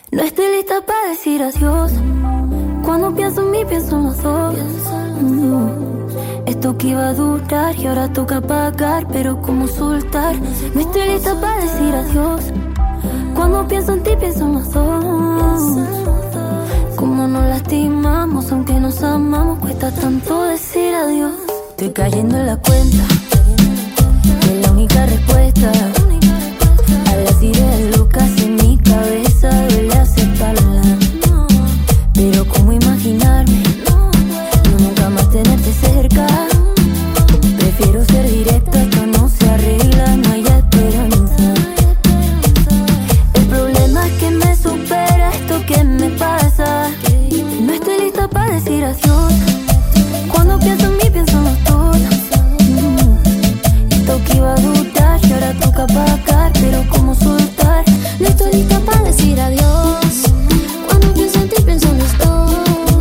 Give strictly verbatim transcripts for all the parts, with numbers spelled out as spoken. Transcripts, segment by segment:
No estoy lista para decir adiós. Cuando pienso en mí, pienso en los dos. Mm. Esto que iba a durar y ahora toca pagar, pero ¿cómo soltar? No estoy lista para decir adiós. Cuando pienso en ti, pienso en los dos. Cómo nos lastimamos, aunque nos amamos, cuesta tanto decir adiós. Estoy cayendo en la cuenta de la única respuesta a las ideas locas en mi cabeza. Duele aceptarla, pero ¿cómo imaginarme no nunca más tenerte cerca? Prefiero ser directa, esto no se arregla, no hay esperanza. El problema es que me supera esto que me pasa. No estoy lista para decir adiós. Cuando pienso en mí, pienso en los dos. mm. Esto que iba a durar y ahora toca pagar, pero ¿cómo soltar? No estoy lista para decir adiós. Cuando pienso en ti, pienso en los dos.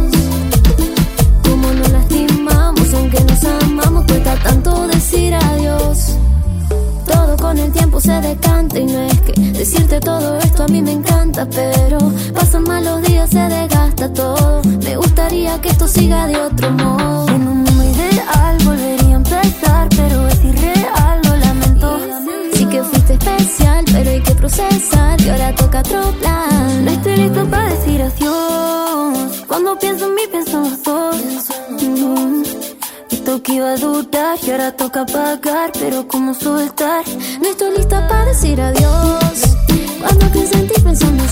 Cómo nos lastimamos, aunque nos amamos, cuesta tanto decir adiós. Todo con el tiempo se decanta y no es que decirte todo esto a mí me encanta, pero pasan malos días, se desgasta todo. Me gustaría que esto siga de otro modo. En un mundo ideal volvería a empezar, pero es irreal, lo lamento. Sí que fuiste especial, pero hay que procesar y ahora toca otro plan. No estoy lista para decir adiós. Cuando pienso en mí, pienso en los dos. Mm. Esto que iba a durar y ahora toca pagar, pero ¿cómo soltar? No estoy lista para decir adiós. Cuando pienso en ti, pienso en los